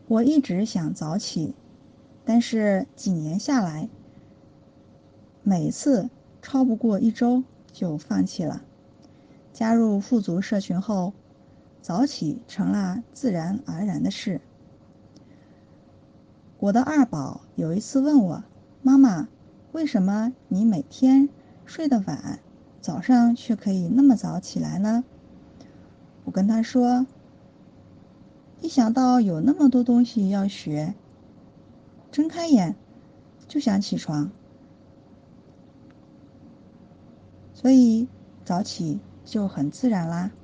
我一直想早起，但是几年下来，每次超不过1周就放弃了。加入富足社群后，早起成了自然而然的事。我的二宝有一次问我：妈妈，为什么你每天睡得晚，早上却可以那么早起来呢？我跟他说，一想到有那么多东西要学，睁开眼就想起床，所以早起就很自然啦。